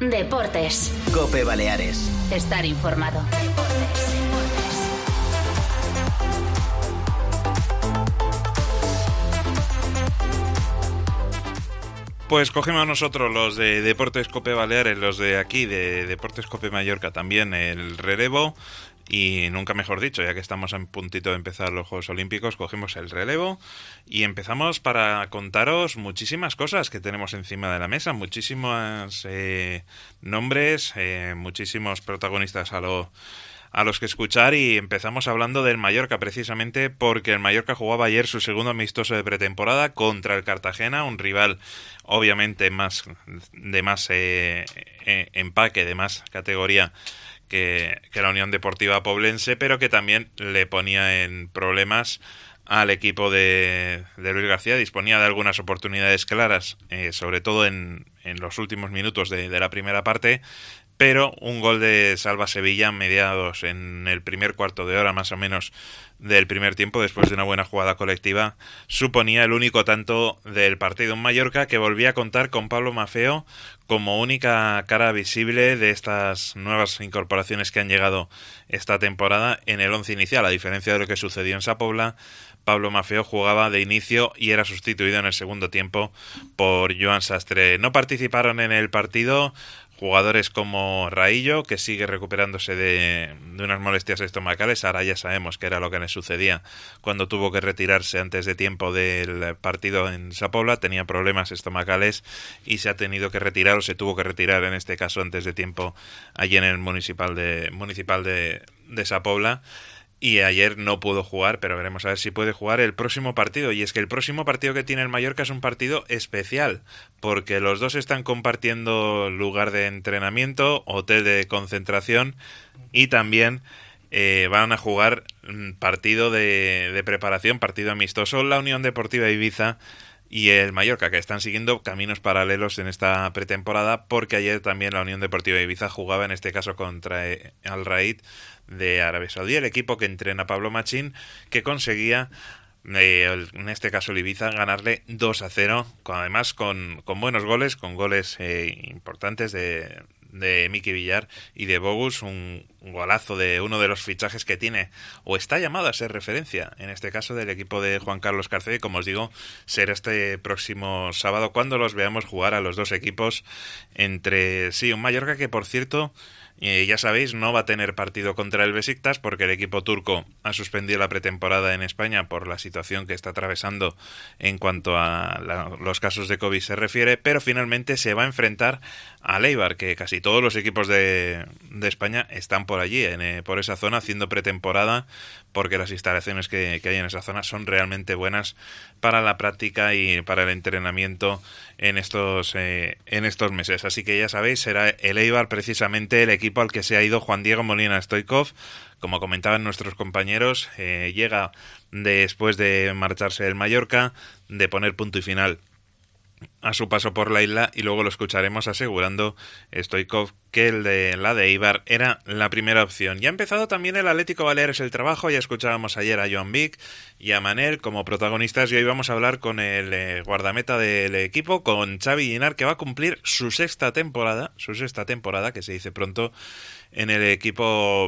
Deportes. COPE Baleares. Estar informado. Pues cogemos nosotros los de Deportes COPE Baleares, los de aquí, de Deportes COPE Mallorca también, el relevo. Y nunca mejor dicho, ya que estamos a puntito de empezar los Juegos Olímpicos, cogemos el relevo y empezamos para contaros muchísimas cosas que tenemos encima de la mesa, muchísimos nombres, muchísimos protagonistas a los que escuchar, y empezamos hablando del Mallorca precisamente porque el Mallorca jugaba ayer su segundo amistoso de pretemporada contra el Cartagena, un rival obviamente de más empaque, de más categoría que la Unión Deportiva Poblense, pero que también le ponía en problemas al equipo de Luis García. Disponía de algunas oportunidades claras, sobre todo en los últimos minutos de la primera parte, pero un gol de Salva Sevilla mediados en el primer cuarto de hora más o menos del primer tiempo, después de una buena jugada colectiva, suponía el único tanto del partido. Un Mallorca que volvía a contar con Pablo Maffeo como única cara visible de estas nuevas incorporaciones que han llegado esta temporada en el once inicial. A diferencia de lo que sucedió en Sa Pobla, Pablo Maffeo jugaba de inicio y era sustituido en el segundo tiempo por Joan Sastre. No participaron en el partido jugadores como Raillo, que sigue recuperándose de unas molestias estomacales. Ahora ya sabemos que era lo que le sucedía cuando tuvo que retirarse antes de tiempo del partido en Sa Pobla. Tenía problemas estomacales y se ha tenido que retirar, o se tuvo que retirar en este caso antes de tiempo, allí en el municipal de Sa Pobla. Y ayer no pudo jugar, pero veremos a ver si puede jugar el próximo partido. Y es que el próximo partido que tiene el Mallorca es un partido especial, porque los dos están compartiendo lugar de entrenamiento, hotel de concentración, y también van a jugar partido de preparación, partido amistoso, la Unión Deportiva Ibiza y el Mallorca, que están siguiendo caminos paralelos en esta pretemporada, porque ayer también la Unión Deportiva Ibiza jugaba, en este caso contra Al Raid de Arabia Saudí, el equipo que entrena Pablo Machín, que conseguía, en este caso el Ibiza, ganarle 2-0, además con buenos goles, con goles importantes de Miki Villar y de Bogus, un golazo de uno de los fichajes que tiene, o está llamado a ser referencia, en este caso del equipo de Juan Carlos Carcé. Como os digo, será este próximo sábado cuando los veamos jugar a los dos equipos entre sí. Un Mallorca que, por cierto, ya sabéis, no va a tener partido contra el Besiktas porque el equipo turco ha suspendido la pretemporada en España por la situación que está atravesando en cuanto a los casos de COVID se refiere, pero finalmente se va a enfrentar al Eibar, que casi todos los equipos de España están por allí, por esa zona, haciendo pretemporada, porque las instalaciones que hay en esa zona son realmente buenas para la práctica y para el entrenamiento en estos meses. Así que ya sabéis, será el Eibar precisamente el equipo al que se ha ido Juan Diego Molina Stoikov. Como comentaban nuestros compañeros, llega después de marcharse del Mallorca, de poner punto y final a su paso por la isla, y luego lo escucharemos asegurando Stoikov que la de Eibar era la primera opción. Ya ha empezado también el Atlético Baleares el trabajo. Ya escuchábamos ayer a Joan Vic y a Manel como protagonistas, y hoy vamos a hablar con el guardameta del equipo, con Xavi Guinar, que va a cumplir su sexta temporada, que se dice pronto en el equipo,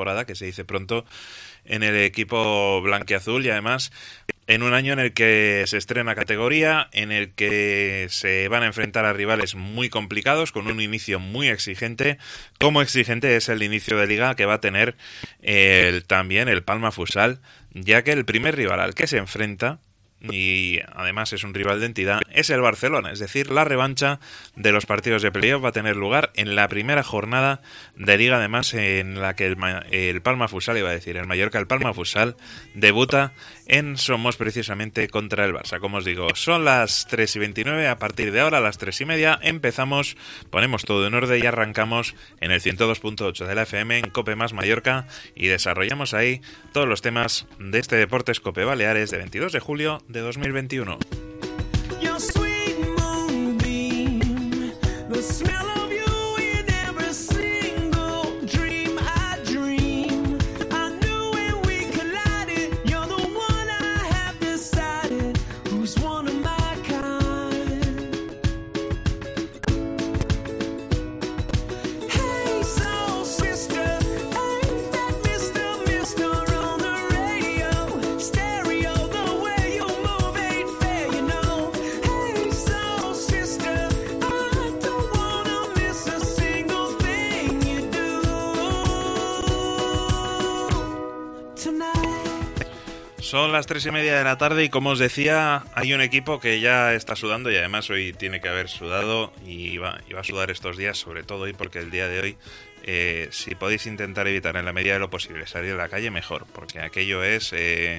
blanquiazul, y además en un año en el que se estrena categoría, en el que se van a enfrentar a rivales muy complicados, con un inicio muy exigente. Como exigente es el inicio de liga que va a tener también el Palma Futsal, ya que el primer rival al que se enfrenta, y además es un rival de entidad, es el Barcelona. Es decir, la revancha de los partidos de playoff va a tener lugar en la primera jornada de liga, además en la que el Palma Futsal, el Mallorca, el Palma Futsal, debuta en Somos precisamente contra el Barça. Como os digo, son las 3:29, a partir de ahora, a las 3:30, empezamos, ponemos todo en orden y arrancamos en el 102.8 de la FM en COPE más Mallorca, y desarrollamos ahí todos los temas de este Deportes COPE Baleares de 22 de julio de 2021. Son las 3:30 de la tarde y como os decía, hay un equipo que ya está sudando y además hoy tiene que haber sudado y va a sudar estos días, sobre todo hoy, porque el día de hoy, si podéis intentar evitar en la medida de lo posible salir a la calle, mejor, porque aquello es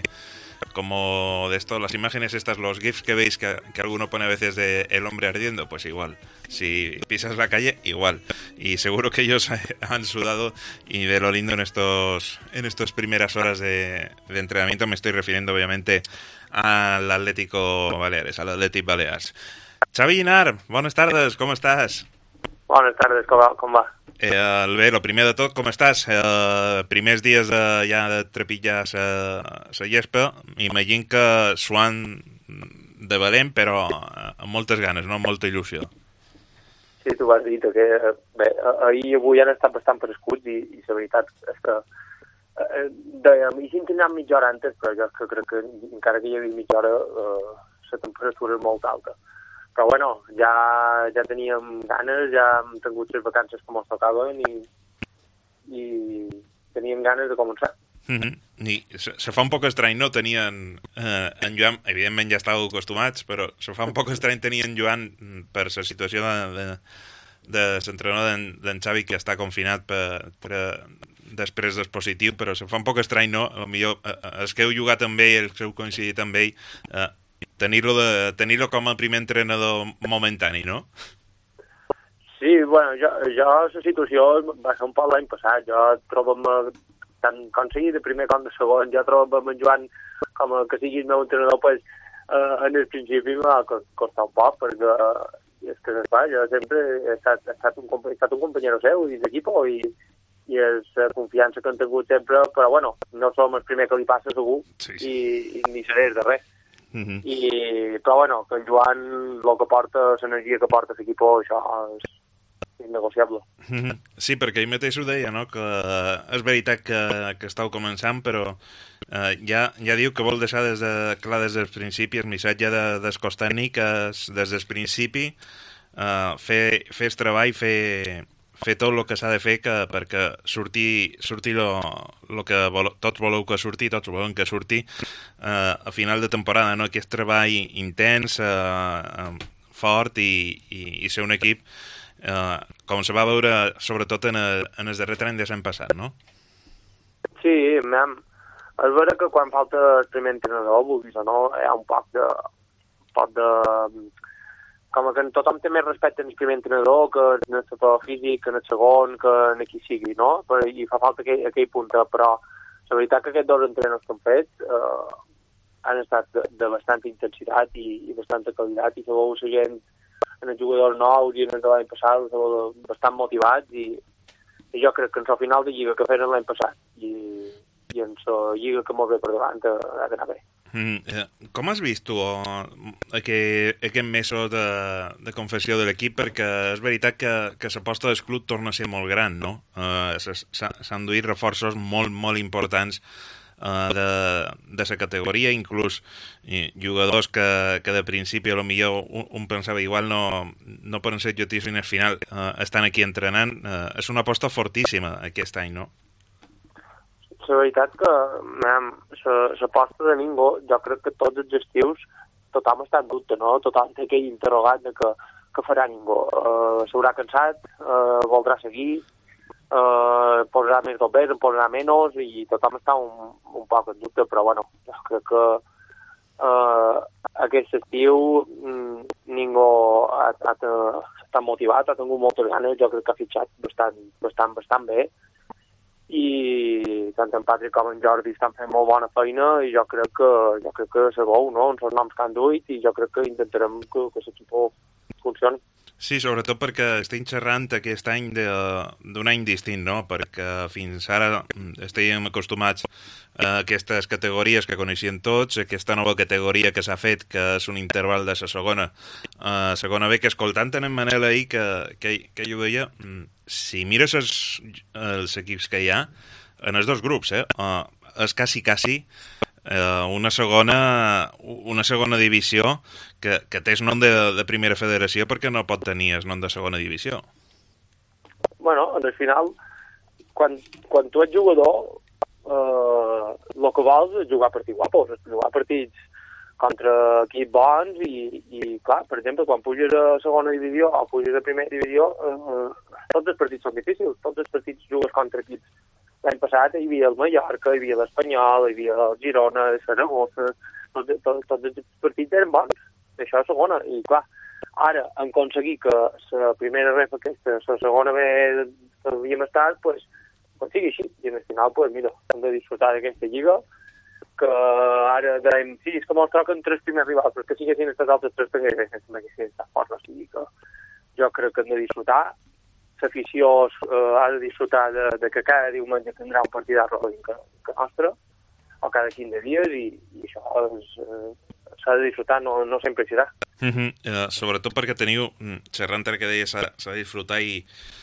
como de esto, las imágenes estas, los GIFs que veis que alguno pone a veces de el hombre ardiendo, pues igual. Si pisas la calle, igual. Y seguro que ellos han sudado y de lo lindo en estas primeras horas de entrenamiento. Me estoy refiriendo obviamente al Atlético Baleares, al Athletic Balears. Xavi Ginar, buenas tardes, ¿cómo estás? Buenas tardes, com va? Bé, lo primer de tot, com estàs? Primers dies ja de trepitjar la gespa, m'imagino que suant de valent, però amb moltes ganes, no? Amb molta il·lusió. Sí, tu has dit que bé, ahir i avui han estat bastant prescuts i la veritat és que dèiem, i si hem anat mitja hora antes, però jo crec que encara que hi havia mitja hora la temperatura és molt alta. Però bueno, ja teníem ganes, ja hem tingut les vacances com ens tocaven i teníem ganes de començar. I se fa un poc estrany, no? Tenien en Joan, evidentment ja estàveu acostumats, però se fa un poc estrany tenir en Joan per la situació de l'entrenador d'en Xavi, que està confinat després del positiu, però se fa un poc estrany, no? Potser els que heu jugat amb ell, els que heu coincidit amb ell, tenir-lo com a primer entrenador momentani, no? Sí, bueno, jo la situació va ser un poc l'any passat. Jo trobo-me, tant com sigui de primer com de segon, jo trobo-me en Joan com que sigui el meu entrenador, pues, en el principi m'ha costat un poc, perquè és que jo sempre he estat un companyero seu i d'equip i és la confiança que han tingut sempre, però bueno, no som el primer que li passa segur, sí. I ni seré el darrer. Però bueno, que en Joan el que porta, l'energia que porta l'equip, això és innegociable. Sí, perquè ell mateix ho deia, no? Que és veritat que estàu començant, però ja diu que vol deixar des del principi el missatge del cos tècnic, des del principi fer el treball, fer tot el que s'ha de fer perquè surti el que tots voleu que surti, tots volem que surti a final de temporada, no? Aquest treball intens, fort i ser un equip com se va veure sobretot en el darrer any de l'any passat, no? Sí, és vera que quan falta el primer entrenador, vulguis o no, hi ha un poc de com que tothom té més respecte en el primer entrenador que en el setor físic, que en el segon, que en qui sigui, no? I fa falta aquell punt, però la veritat que aquests dos entrenadors que han fet han estat de bastanta intensitat i bastanta qualitat, i se veu la gent en els jugadors nous i en el de l'any passat bastant motivats, i jo crec que en la final de Lliga que feren l'any passat i en la Lliga que molt bé per davant ha d'anar bé. Com has vist tu aquest mesos de confessió de l'equip? Perquè és veritat que l'aposta del club torna a ser molt gran, no? S'han duit reforços molt, molt importants de la categoria, inclús jugadors que de principi a lo millor un pensava igual no poden ser jotis en el final, estan aquí entrenant. És una aposta fortíssima aquest any, no? La veritat que l'aposta de ningú, jo crec que tots els estius tothom està en dubte, no? Tothom té aquell interrogat de que farà ningú. S'haurà cansat, voldrà seguir, posarà més doblers, en posarà menys, i tothom està un poc en dubte, però bueno, jo crec que aquest estiu ningú ha estat motivat, ha tingut moltes ganes, jo crec que ha fitxat bastant bé, i tant en Patrick com en Jordi estan fent molt bona feina, i jo crec que segur, no? En els noms que han duit, i jo crec que intentarem que l'equip funcioni. Sí, sobretot perquè estem xerrant aquest any d'un any distint, no? Perquè fins ara estàvem acostumats a aquestes categories que coneixien tots, aquesta nova categoria que s'ha fet, que és un interval de la segona B, que escoltant en Manel ahir, que jo deia, si mires els equips que hi ha, en els dos grups, és quasi una segona divisió que té el nom de primera federació perquè no pot tenir el nom de segona divisió. Bueno, al final, quan tu ets jugador, el que vols és jugar partits guapos, jugar partits contra equips bons i clar, per exemple, quan puges a segona divisió o puges a primera divisió, tots els partits són difícils, tots els partits jugues contra equips. L'any passat hi havia el Mallorca, hi havia l'Espanyol, hi havia el Girona, el Saragossa, tots els partits eren bons, això és segona, i clar, ara, en aconseguir que la primera ref aquesta, la segona B que havíem estat, doncs, quan sigui així, i al final, doncs, mira, hem de disfrutar d'aquesta lliga, que ara dèiem, sí, és que ens troquen 3 primers rivals, però que siguessin aquests altres 3 també haguessin estat forts, o sigui que jo crec que hem de disfrutar, l'afició ha de disfrutar de que cada diumenge tindrà un partit d'arròs que nostre, o cada 15 dies, i això s'ha de disfrutar, no sempre hi serà. Sobretot perquè teniu, xerrant del que deia, s'ha de disfrutar i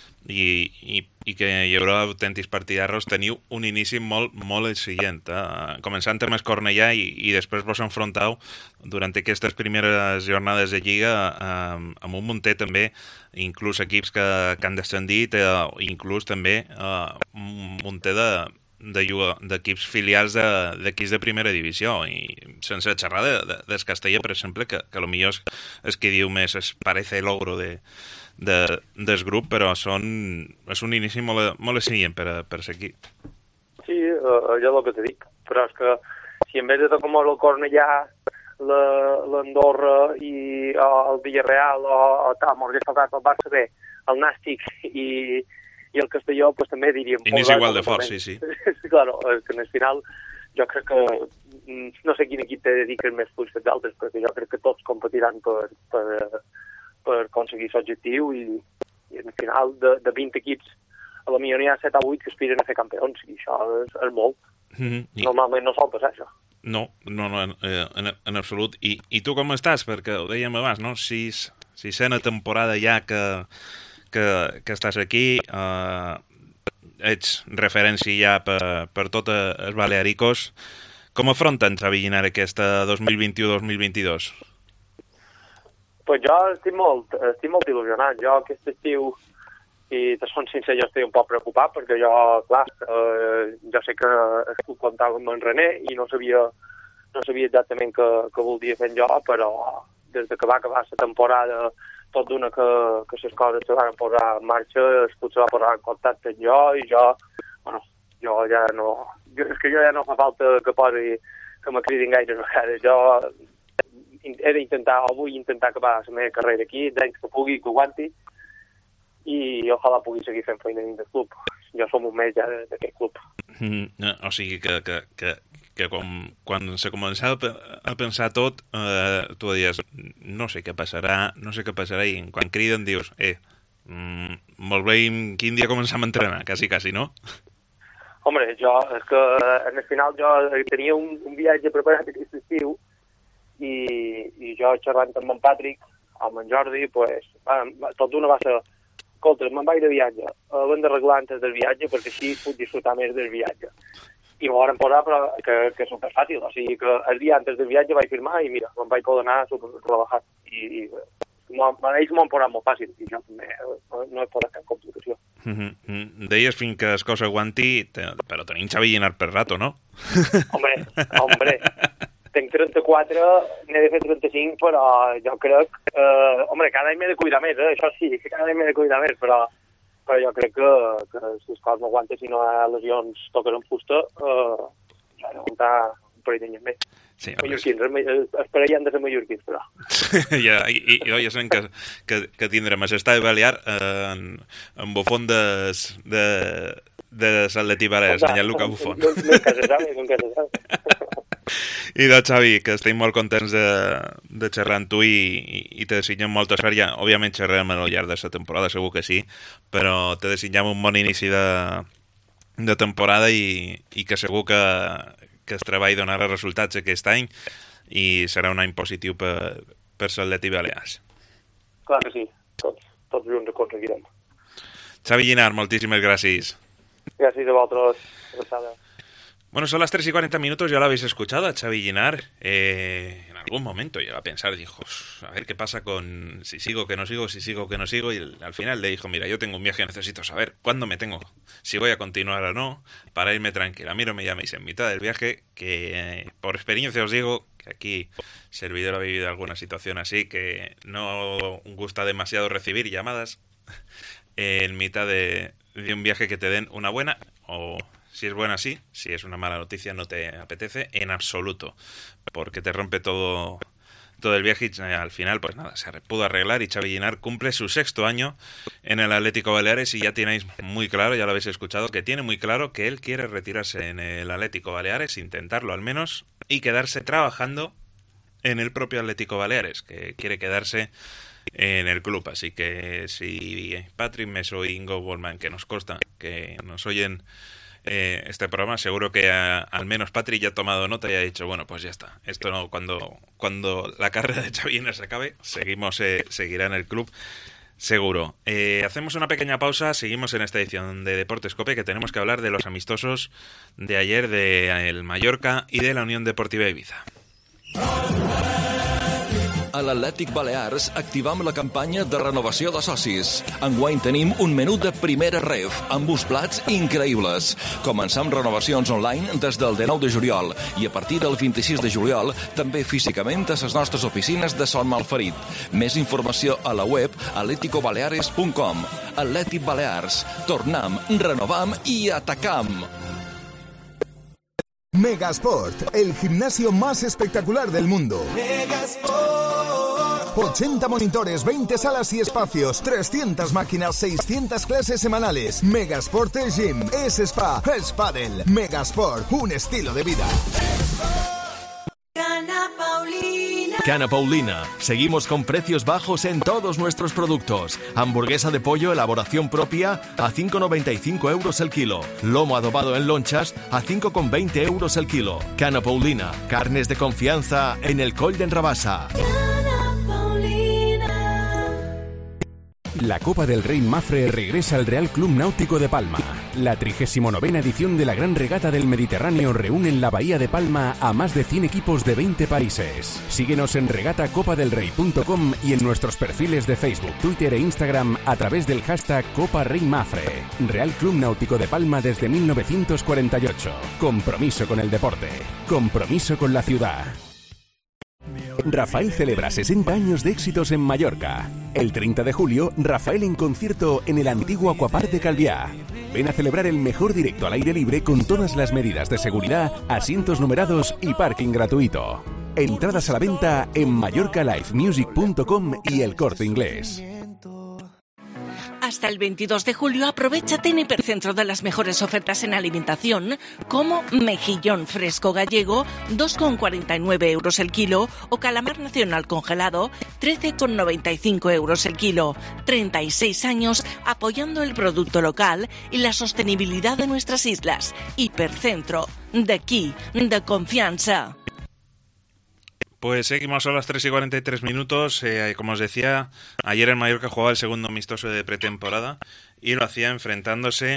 que hi haurà autèntics partidarros, teniu un inici molt exigent, començant amb el Cornellà i després vos enfrontau durant aquestes primeres jornades de Lliga amb un munter també, inclús equips que han descendit, inclús també un munter d'equips filials d'equips de primera divisió, i sense xerrar del Castella, per exemple, que potser és que diu més es parece el logro del grup, però és un inici molt exigent per seguir. Sí, jo és el que t'he dit, però és que si en vez de tocar el Cornellà, l'Andorra i el Villarreal o tal, m'hagués tocat el Barça B, el Nàstic i el Castelló, pues també diríem... Inís igual de fort, sí. Claro, que al final jo crec que no sé quin equip te dediquen més punts que d'altres, perquè jo crec que tots competiran per aconseguir l'objectiu i al final de 20 equips a la millor n'hi ha 7 o 8 que aspiren a fer campions, i això és molt. Normalment no sol passar això. No, en absolut. I tu com estàs? Perquè ho dèiem abans, no? Sisena temporada ja que estàs aquí, ets referència ja per tot els Balearicos. Com afronten, Xavi Llinar, aquesta 2021-2022? Pues jo estic molt il·lusionat. Jo aquest estiu, i te són sincer, jo estic un poc preocupat, perquè jo, clar, jo sé que es puc comptar amb en René i no sabia exactament què volia fer jo, però des que va acabar la temporada, tot d'una que les coses se van posar en marxa, es potser va posar en contacte amb jo, i jo ja no... És que jo ja no fa falta que me cridin gaire vegades. Jo he d'intentar, o vull intentar acabar la meva carrera aquí, d'anys que pugui, que aguanti, i ojalà pugui seguir fent feina dins del club. Jo som un mes ja d'aquest club. O sigui que quan se començava a pensar tot, tu deies, no sé què passarà, i quan criden dius, molt bé, quin dia començam a entrenar, quasi, no? Hombre, és que en el final jo tenia un viatge preparat aquest estiu, i jo xerrant amb en Patrick, amb en Jordi, pues, tot d'una va ser, escolta, me'n vaig de viatge, l'hem d'arreglar antes del viatge perquè així puc disfrutar més del viatge. I m'ho van posar, però que és superfàcil, o sigui que el dia antes del viatge vaig firmar i mira, me'n vaig poder anar superrelaxat. I ells m'ho han posat molt fàcil, i jo també no he posat cap complicació. Deies fins que es cosa aguanti, però tenim Xavi Llinar per rato, no? Hombre, tenc 34, n'he de fer 35, però jo crec... cada any m'he de cuidar més, això sí, cada any m'he de cuidar més, però jo crec que si les coses m'aguanten, si no hi ha lesions toques en fusta, ja he d'aguantar un parell d'anys més. Sí, mallorquins, els parell han de ser mallorquins, però... I ja sabem que tindrem a l'estadi balear en Buffon de l'Atleti Balears, en Gianluca Buffon. Nunca se sabe. I doncs, Xavi, que estem molt contents de xerrar amb tu i te desitgem molta sort. Ja, òbviament xerrem al llarg de la temporada, segur que sí, però te desitgem un bon inici de temporada i que segur que el treball donarà resultats aquest any i serà un any positiu per l'Atleti Balears. Clar que sí, tots junts aconseguirem. Xavi Llinar, moltíssimes gràcies. Gràcies a vosaltres. Gràcies. Bueno, son las 3:40 minutos, ya lo habéis escuchado a Xavi Llinar, en algún momento llegó a pensar, dijo, a ver qué pasa con si sigo que no sigo, si sigo que no sigo, y al final le dijo, mira, yo tengo un viaje, necesito saber cuándo me tengo, si voy a continuar o no, para irme tranquila. A mí no me llaméis en mitad del viaje, que por experiencia os digo que aquí servidor ha vivido alguna situación así, que no gusta demasiado recibir llamadas en mitad de un viaje que te den una buena, o si es buena sí, si es una mala noticia no te apetece en absoluto, porque te rompe todo el viaje y al final pues nada, se pudo arreglar y Xavi Guinar cumple su 6º año en el Atlético Baleares y ya tenéis muy claro, ya lo habéis escuchado, que tiene muy claro que él quiere retirarse en el Atlético Baleares, intentarlo al menos, y quedarse trabajando en el propio Atlético Baleares, que quiere quedarse en el club. Así que si Patrick Meso y Ingo Bollmann, que nos consta que nos oyen este programa, seguro que al menos Patrick ya ha tomado nota y ha dicho, bueno, pues ya está, esto no, cuando la carrera de Xavi Guinar se acabe, seguirá en el club seguro. Hacemos una pequeña pausa, seguimos en esta edición de Deportes Cope, que tenemos que hablar de los amistosos de ayer de el Mallorca y de la Unión Deportiva Ibiza. A l'Atlètic Balears activam la campanya de renovació de socis. Enguany tenim un menú de primera ref, amb uns plats increïbles. Començam renovacions online des del 19 de juliol i a partir del 26 de juliol també físicament a les nostres oficines de Son Malferit. Més informació a la web atleticobaleares.com. Atlètic Balears. Tornam, renovam i atacam. Megasport, el gimnasio más espectacular del mundo. Megasport. 80 monitores, 20 salas y espacios, 300 máquinas, 600 clases semanales. Megasport es gym, es spa, es pádel. Megasport, un estilo de vida. Cana Paulina. Seguimos con precios bajos en todos nuestros productos. Hamburguesa de pollo, elaboración propia, a 5,95 euros el kilo. Lomo adobado en lonchas, a 5,20 euros el kilo. Cana Paulina. Carnes de confianza en el Coll d'en Rabassa. La Copa del Rey Mafre regresa al Real Club Náutico de Palma. La 39ª edición de la Gran Regata del Mediterráneo reúne en la Bahía de Palma a más de 100 equipos de 20 países. Síguenos en regatacopadelrey.com y en nuestros perfiles de Facebook, Twitter e Instagram a través del hashtag Copa Rey Mafre. Real Club Náutico de Palma desde 1948. Compromiso con el deporte. Compromiso con la ciudad. Rafael celebra 60 años de éxitos en Mallorca. El 30 de julio, Rafael en concierto en el antiguo Aquapart de Calviá. Ven a celebrar el mejor directo al aire libre con todas las medidas de seguridad, asientos numerados y parking gratuito. Entradas a la venta en mallorcalifemusic.com y El Corte Inglés. Hasta el 22 de julio aprovechate en Hipercentro de las mejores ofertas en alimentación, como mejillón fresco gallego, 2,49 euros el kilo, o calamar nacional congelado, 13,95 euros el kilo. 36 años apoyando el producto local y la sostenibilidad de nuestras islas. Hipercentro, de aquí, de confianza. Pues seguimos a las 3:43. Como os decía, ayer el Mallorca jugaba el segundo amistoso de pretemporada y lo hacía enfrentándose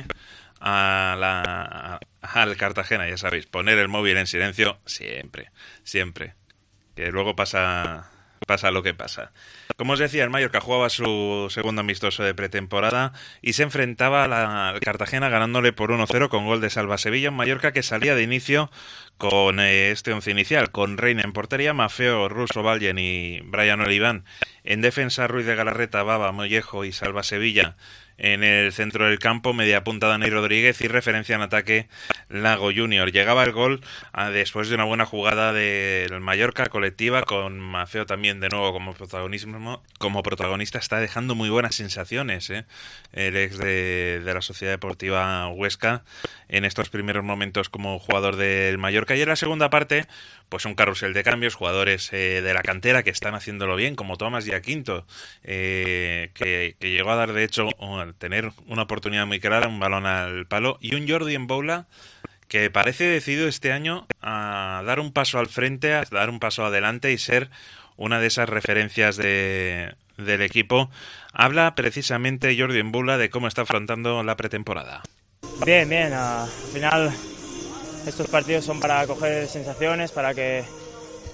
al Cartagena. Ya sabéis, poner el móvil en silencio siempre, que luego pasa lo que pasa. Como os decía, el Mallorca jugaba su segundo amistoso de pretemporada y se enfrentaba al Cartagena ganándole por 1-0 con gol de Salva Sevilla. Un Mallorca que salía de inicio con este once inicial, con Reina en portería, Mafeo, Russo, Vallen y Brian Oliván. En defensa, Ruiz de Galarreta, Baba, Mollejo y Salva Sevilla. En el centro del campo, media punta Dani Rodríguez y referencia en ataque Lago Junior. Llegaba el gol después de una buena jugada del Mallorca colectiva, con Mafeo también de nuevo como protagonista. Está dejando muy buenas sensaciones, el ex de la Sociedad Deportiva Huesca en estos primeros momentos como jugador del Mallorca. Y en la segunda parte, pues un carrusel de cambios, jugadores de la cantera que están haciéndolo bien, como Tomás Giaquinto, que llegó a dar de hecho tener una oportunidad muy clara, un balón al palo, y un Jordi Mboula que parece decidido este año a dar un paso al frente, a dar un paso adelante y ser una de esas referencias del equipo. Habla precisamente Jordi Mboula de cómo está afrontando la pretemporada. Bien, al final estos partidos son para coger sensaciones, para que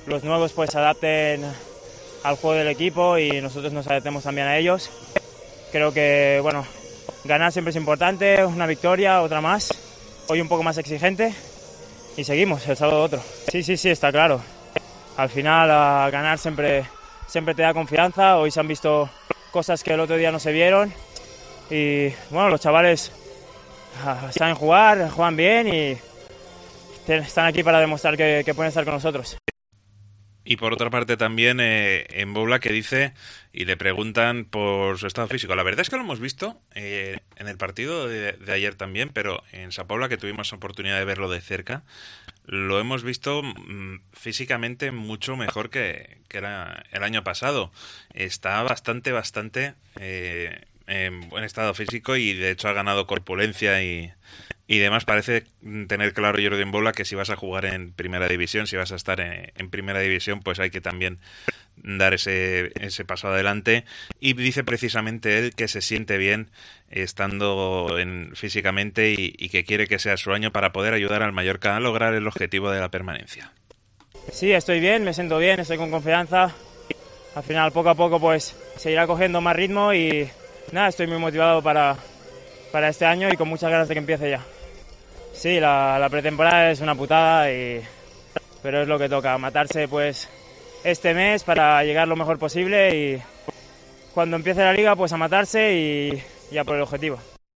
los nuevos pues se adapten al juego del equipo y nosotros nos adaptemos también a ellos. Creo que, bueno, ganar siempre es importante, una victoria, otra más, hoy un poco más exigente y seguimos, el sábado otro. Sí, está claro. Al final ganar siempre te da confianza, hoy se han visto cosas que el otro día no se vieron y bueno, los chavales saben jugar, juegan bien y están aquí para demostrar que pueden estar con nosotros. Y por otra parte también en Bobla, que dice y le preguntan por su estado físico. La verdad es que lo hemos visto en el partido de ayer también, pero en Sa Pobla, que tuvimos oportunidad de verlo de cerca, lo hemos visto físicamente mucho mejor que era el año pasado. Está bastante en buen estado físico y de hecho ha ganado corpulencia y demás. Parece tener claro Jordi Bobla que si vas a jugar en primera división, si vas a estar en primera división, pues hay que también dar ese paso adelante. Y dice precisamente él que se siente bien estando físicamente y que quiere que sea su año para poder ayudar al Mallorca a lograr el objetivo de la permanencia. Sí, estoy bien, me siento bien, estoy con confianza. Al final, poco a poco, pues seguirá cogiendo más ritmo y nada, estoy muy motivado para este año y con muchas ganas de que empiece ya. Sí, la pretemporada es una putada, pero es lo que toca, matarse pues este mes para llegar lo mejor posible y cuando empiece la liga pues a matarse y a por el objetivo.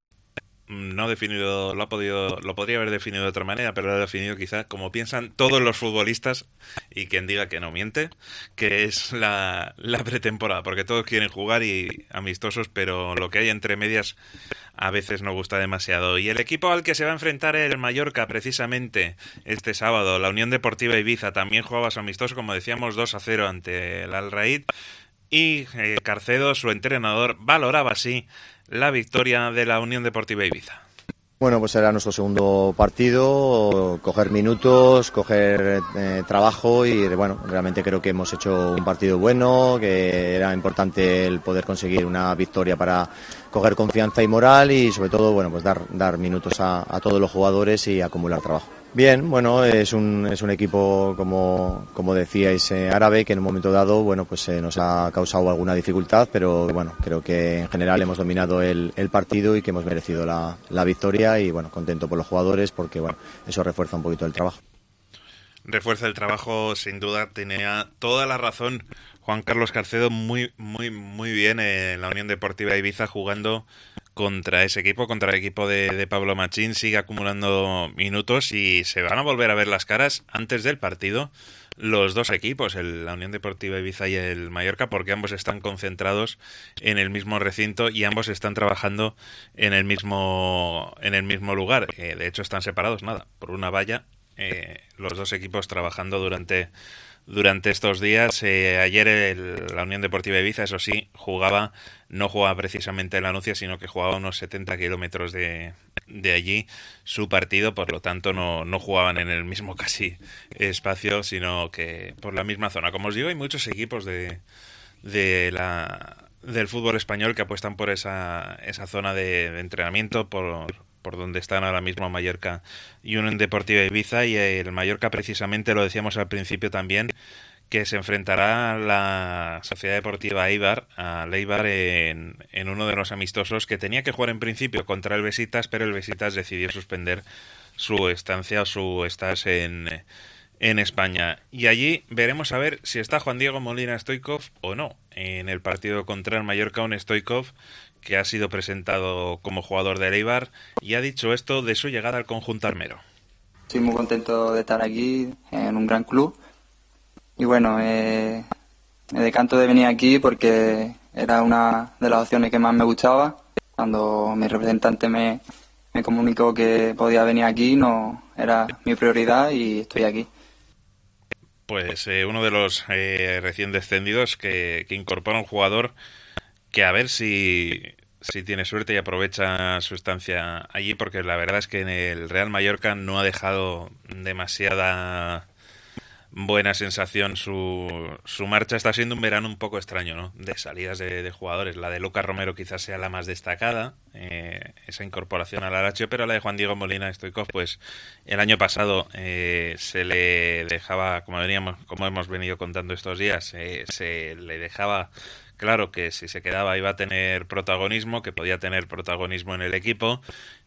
No definido, lo podría haber definido de otra manera, pero lo ha definido quizás como piensan todos los futbolistas, y quien diga que no miente, que es la pretemporada, porque todos quieren jugar y amistosos, pero lo que hay entre medias a veces no gusta demasiado. Y el equipo al que se va a enfrentar el Mallorca precisamente este sábado, la Unión Deportiva Ibiza, también jugaba su amistoso, como decíamos, 2-0 ante el Al Raid, y Carcedo, su entrenador, valoraba así la victoria de la Unión Deportiva Ibiza. Bueno, pues era nuestro segundo partido, coger minutos, coger trabajo y bueno, realmente creo que hemos hecho un partido bueno, que era importante el poder conseguir una victoria para coger confianza y moral y sobre todo, bueno, pues dar minutos a todos los jugadores y acumular trabajo. Bien, bueno, es un equipo, como decíais, árabe, que en un momento dado, bueno, pues nos ha causado alguna dificultad, pero bueno, creo que en general hemos dominado el partido y que hemos merecido la victoria y bueno, contento por los jugadores porque bueno, eso refuerza un poquito el trabajo. Refuerza el trabajo, sin duda, tenía toda la razón Juan Carlos Carcedo, muy bien en la Unión Deportiva Ibiza jugando contra ese equipo, contra el equipo de Pablo Machín, sigue acumulando minutos y se van a volver a ver las caras antes del partido los dos equipos, la Unión Deportiva Ibiza y el Mallorca, porque ambos están concentrados en el mismo recinto y ambos están trabajando en el mismo lugar. De hecho están separados, por una valla, los dos equipos trabajando durante estos días. Ayer la Unión Deportiva Ibiza, eso sí, no jugaba precisamente en la Nucia, sino que jugaba a unos 70 kilómetros de allí su partido, por lo tanto no jugaban en el mismo casi espacio, sino que por la misma zona. Como os digo, hay muchos equipos del fútbol español que apuestan por esa zona de entrenamiento, por donde están ahora mismo Mallorca y Unión Deportiva Ibiza, y el Mallorca precisamente, lo decíamos al principio también, que se enfrentará a la Sociedad Deportiva Eibar, en uno de los amistosos que tenía que jugar en principio contra el Besiktas, pero el Besiktas decidió suspender su estancia o su estarse en España. Y allí veremos a ver si está Juan Diego Molina Stoichkov o no en el partido contra el Mallorca, un Stoichkov que ha sido presentado como jugador del Eibar y ha dicho esto de su llegada al conjunto armero. Estoy muy contento de estar aquí en un gran club y bueno, me decanto de venir aquí porque era una de las opciones que más me gustaba. Cuando mi representante me comunicó que podía venir aquí, no era mi prioridad y estoy aquí. Pues uno de los recién descendidos que incorpora un jugador que a ver si tiene suerte y aprovecha su estancia allí, porque la verdad es que en el Real Mallorca no ha dejado demasiada buena sensación su marcha. Está siendo un verano un poco extraño, ¿no? De salidas de jugadores. La de Lucas Romero quizás sea la más destacada, esa incorporación al Lazio, pero la de Juan Diego Molina Stoichkov, pues el año pasado se le dejaba, como hemos venido contando estos días, se le dejaba claro que si se quedaba iba a tener protagonismo, que podía tener protagonismo en el equipo.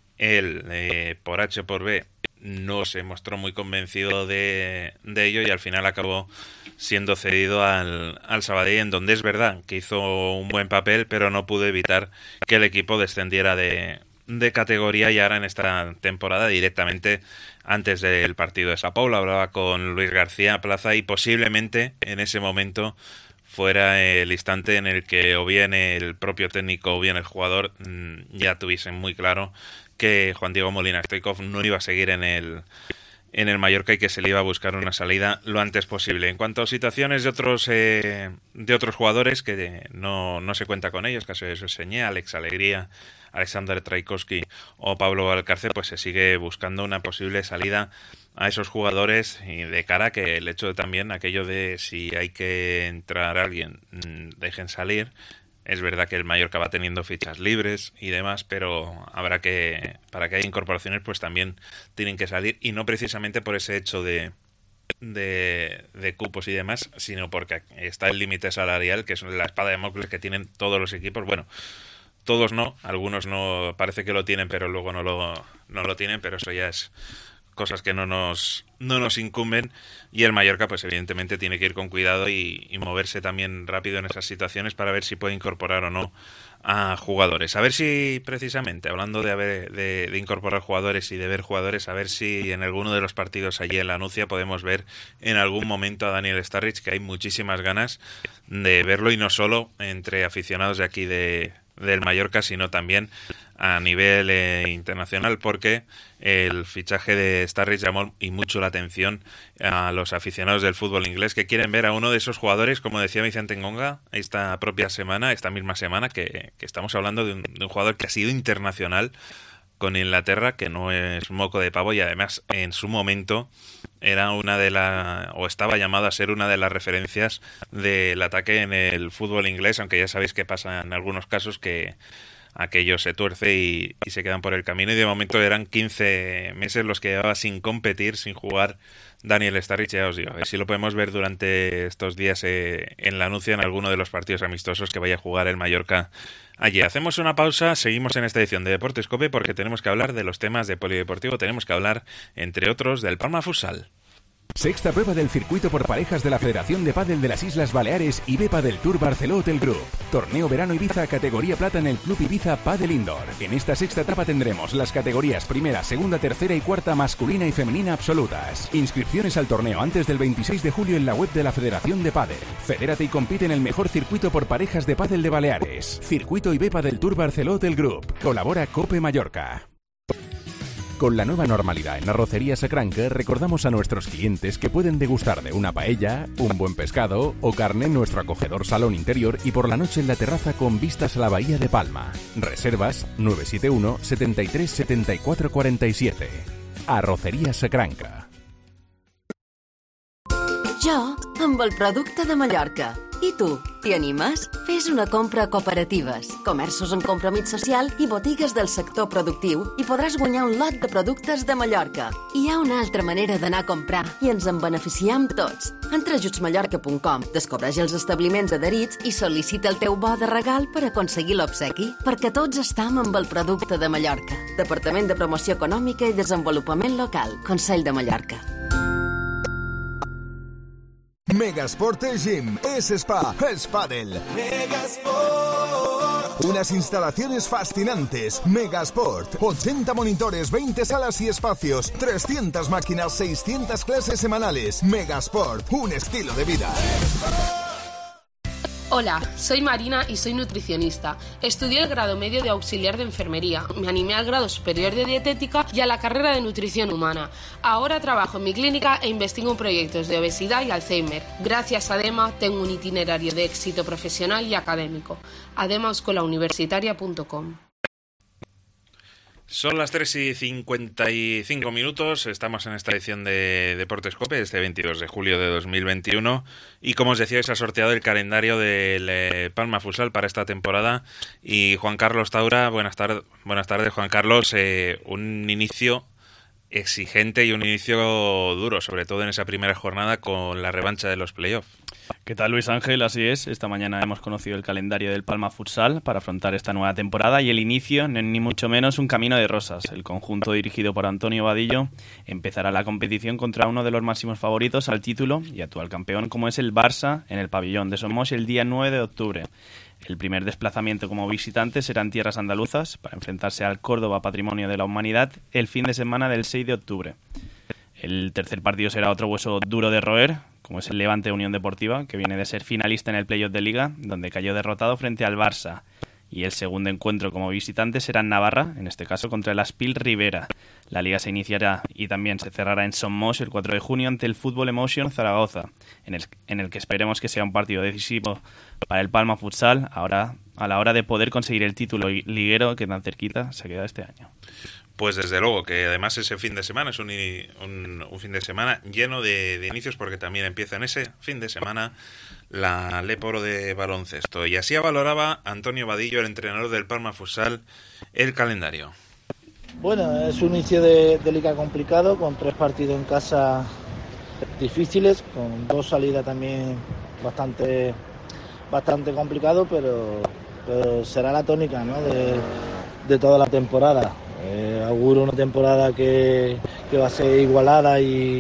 Él, por H o por B, no se mostró muy convencido de ello y al final acabó siendo cedido al Sabadell, en donde es verdad que hizo un buen papel, pero no pudo evitar que el equipo descendiera de categoría. Y ahora en esta temporada, directamente antes del partido de Sao Paulo, hablaba con Luis García Plaza y posiblemente en ese momento fuera el instante en el que o bien el propio técnico o bien el jugador ya tuviesen muy claro que Juan Diego Molina Stoichkov no iba a seguir en el Mallorca y que se le iba a buscar una salida lo antes posible. En cuanto a situaciones de otros jugadores que no se cuenta con ellos, caso de Señé, Alex Alegría, Alexander Trajkovski o Pablo Valcarce, pues se sigue buscando una posible salida a esos jugadores, y de cara a que el hecho de también aquello de si hay que entrar alguien, dejen salir. Es verdad que el Mallorca va teniendo fichas libres y demás, pero para que haya incorporaciones, pues también tienen que salir, y no precisamente por ese hecho de cupos y demás, sino porque está el límite salarial, que es la espada de Damocles que tienen todos los equipos. Bueno, todos no, algunos no, parece que lo tienen, pero luego no lo tienen, pero eso ya es cosas que no nos incumben, y el Mallorca pues evidentemente tiene que ir con cuidado y moverse también rápido en esas situaciones para ver si puede incorporar o no a jugadores. A ver si, precisamente, hablando de incorporar jugadores y de ver jugadores, a ver si en alguno de los partidos allí en la Nucia podemos ver en algún momento a Daniel Starrich, que hay muchísimas ganas de verlo, y no solo entre aficionados de aquí del Mallorca, sino también a nivel internacional, porque el fichaje de Starrich llamó y mucho la atención a los aficionados del fútbol inglés, que quieren ver a uno de esos jugadores, como decía Vicente Ngonga esta misma semana, que estamos hablando de un jugador que ha sido internacional con Inglaterra, que no es moco de pavo, y además en su momento era estaba llamado a ser una de las referencias del ataque en el fútbol inglés, aunque ya sabéis que pasa en algunos casos que aquello se tuerce y se quedan por el camino, y de momento eran 15 meses los que llevaba sin competir, sin jugar Daniel Starrich. Ya os digo, a ver si lo podemos ver durante estos días en la Nucia, en alguno de los partidos amistosos que vaya a jugar el Mallorca allí. Hacemos una pausa, seguimos en esta edición de Deportes Cope, porque tenemos que hablar de los temas de polideportivo, tenemos que hablar, entre otros, del Palma Futsal. Sexta prueba del circuito por parejas de la Federación de Pádel de las Islas Baleares y B Padel Tour Barceló Hotel Group. Torneo Verano Ibiza categoría plata en el Club Ibiza Padel Indoor. En esta sexta etapa tendremos las categorías primera, segunda, tercera y cuarta masculina y femenina absolutas. Inscripciones al torneo antes del 26 de julio en la web de la Federación de Pádel. Fedérate y compite en el mejor circuito por parejas de pádel de Baleares. Circuito IB Padel Tour Barceló Hotel Group. Colabora Cope Mallorca. Con la nueva normalidad en Arrocería Sacranca, recordamos a nuestros clientes que pueden degustar de una paella, un buen pescado o carne en nuestro acogedor salón interior y por la noche en la terraza con vistas a la bahía de Palma. Reservas 971 73 74 47. Arrocería Sacranca. Jo, amb el producte de Mallorca. I tu, t'hi animes? Fes una compra a cooperatives, comerços en compromís social i botigues del sector productiu i podràs guanyar un lot de productes de Mallorca. Hi ha una altra manera d'anar a comprar i ens en beneficiem tots. Entra a ajutsmallorca.com, descobreix els establiments adherits i sol·licita el teu bo de regal per aconseguir l'obsequi, perquè tots estem amb el producte de Mallorca. Departament de Promoció Econòmica i Desenvolupament Local, Consell de Mallorca. Megasport es Gym, es Spa, es Padel. Megasport. Unas instalaciones fascinantes. Megasport. 80 monitores, 20 salas y espacios, 300 máquinas, 600 clases semanales. Megasport, un estilo de vida. Hola, soy Marina y soy nutricionista. Estudié el grado medio de auxiliar de enfermería, me animé al grado superior de dietética y a la carrera de nutrición humana. Ahora trabajo en mi clínica e investigo en proyectos de obesidad y Alzheimer. Gracias a DEMA tengo un itinerario de éxito profesional y académico. ademaescolauniversitaria.com. Son las 3:55 minutos, estamos en esta edición de Deportes COPE, este 22 de julio de 2021, y como os decía, se ha sorteado el calendario del Palma Futsal para esta temporada, y Juan Carlos Taura, buenas tardes Juan Carlos, un inicio exigente y un inicio duro, sobre todo en esa primera jornada con la revancha de los playoffs. ¿Qué tal, Luis Ángel? Así es, esta mañana hemos conocido el calendario del Palma Futsal para afrontar esta nueva temporada y el inicio, ni mucho menos, un camino de rosas. El conjunto dirigido por Antonio Vadillo empezará la competición contra uno de los máximos favoritos al título y actual campeón como es el Barça en el pabellón de Somos el día 9 de octubre. El primer desplazamiento como visitante será en tierras andaluzas para enfrentarse al Córdoba Patrimonio de la Humanidad el fin de semana del 6 de octubre. El tercer partido será otro hueso duro de roer, como es el Levante Unión Deportiva, que viene de ser finalista en el playoff de Liga, donde cayó derrotado frente al Barça. Y el segundo encuentro como visitante será en Navarra, en este caso contra el Aspil Rivera. La Liga se iniciará y también se cerrará en Somos el 4 de junio ante el Fútbol Emotion Zaragoza, en el que esperemos que sea un partido decisivo para el Palma Futsal, ahora a la hora de poder conseguir el título liguero que tan cerquita se queda este año. Pues desde luego, que además ese fin de semana es un fin de semana lleno de inicios, porque también empieza en ese fin de semana la Leporo de baloncesto. Y así valoraba Antonio Vadillo, el entrenador del Palma Futsal, el calendario. Bueno, es un inicio de liga complicado, con 3 partidos en casa difíciles, con 2 salidas también bastante complicado, pero será la tónica, ¿no?, de toda la temporada. Auguro una temporada que va a ser igualada y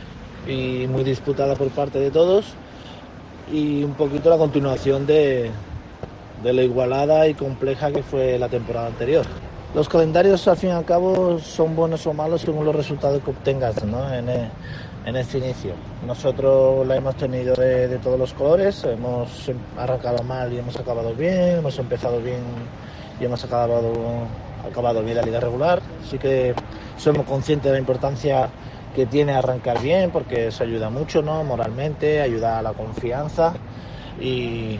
muy disputada por parte de todos, y un poquito la continuación de la igualada y compleja que fue la temporada anterior. Los calendarios, al fin y al cabo, son buenos o malos según los resultados que obtengas, ¿no?, en este inicio. Nosotros la hemos tenido de todos los colores, hemos arrancado mal y hemos acabado bien, hemos empezado bien y hemos acabado bien la liga regular. Sí que somos conscientes de la importancia que tiene arrancar bien, porque eso ayuda mucho, ¿no?, moralmente, ayuda a la confianza y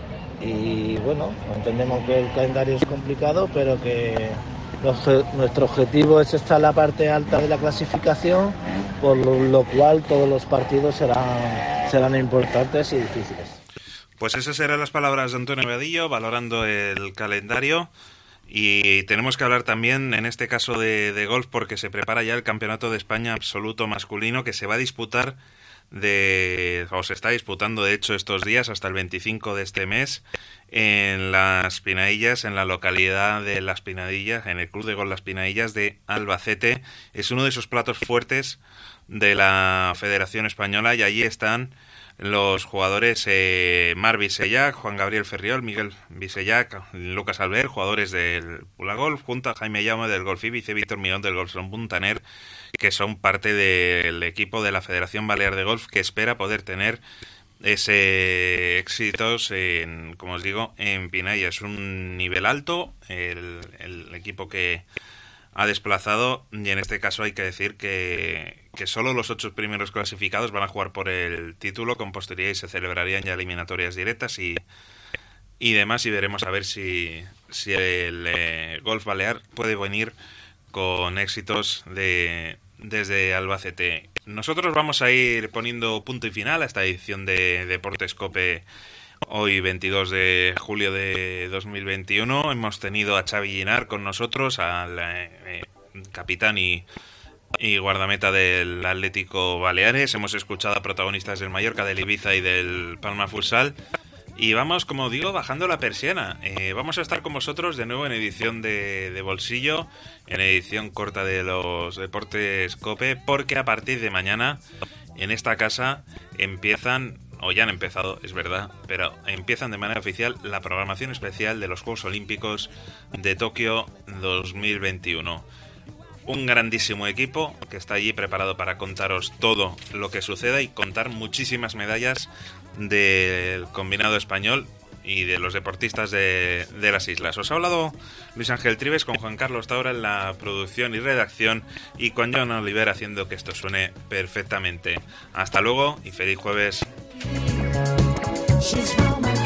bueno, entendemos que el calendario es complicado, pero que nuestro objetivo es estar en la parte alta de la clasificación, por lo cual todos los partidos serán importantes y difíciles. Pues esas eran las palabras de Antonio Vadillo valorando el calendario. Y tenemos que hablar también, en este caso, de golf, porque se prepara ya el Campeonato de España Absoluto Masculino, que se va a disputar o se está disputando, de hecho, estos días, hasta el 25 de este mes, en Las Pinadillas, en la localidad de Las Pinadillas, en el Club de Golf Las Pinadillas de Albacete. Es uno de esos platos fuertes de la Federación Española, y allí están los jugadores Marc Visellac, Juan Gabriel Ferriol, Miguel Visellac, Lucas Albert, jugadores del Pula Golf, junto a Jaime Jaume del Golf Ibiza y Víctor Mirón del Golf Son Puntaner, que son parte del equipo de la Federación Balear de Golf, que espera poder tener ese éxitos como os digo, en Pinaya. Es un nivel alto el equipo que ha desplazado, y en este caso hay que decir que solo los 8 primeros clasificados van a jugar por el título con posterioridad, y se celebrarían ya eliminatorias directas y demás, y veremos a ver si el Golf Balear puede venir con éxitos desde Albacete. Nosotros vamos a ir poniendo punto y final a esta edición de Deportes COPE hoy 22 de julio de 2021. Hemos tenido a Xavi Ginar con nosotros, al capitán y guardameta del Atlético Baleares. Hemos escuchado a protagonistas del Mallorca, del Ibiza y del Palma Futsal. Y vamos, como digo, bajando la persiana. Vamos a estar con vosotros de nuevo en edición de bolsillo, en edición corta de los Deportes COPE, porque a partir de mañana en esta casa empiezan, o ya han empezado, es verdad, pero empiezan de manera oficial la programación especial de los Juegos Olímpicos de Tokio 2021. Un grandísimo equipo que está allí preparado para contaros todo lo que suceda y contar muchísimas medallas del combinado español y de los deportistas de las islas. Os ha hablado Luis Ángel Trives, con Juan Carlos Taura en la producción y redacción, y con Joan Oliver haciendo que esto suene perfectamente. Hasta luego y feliz jueves. She's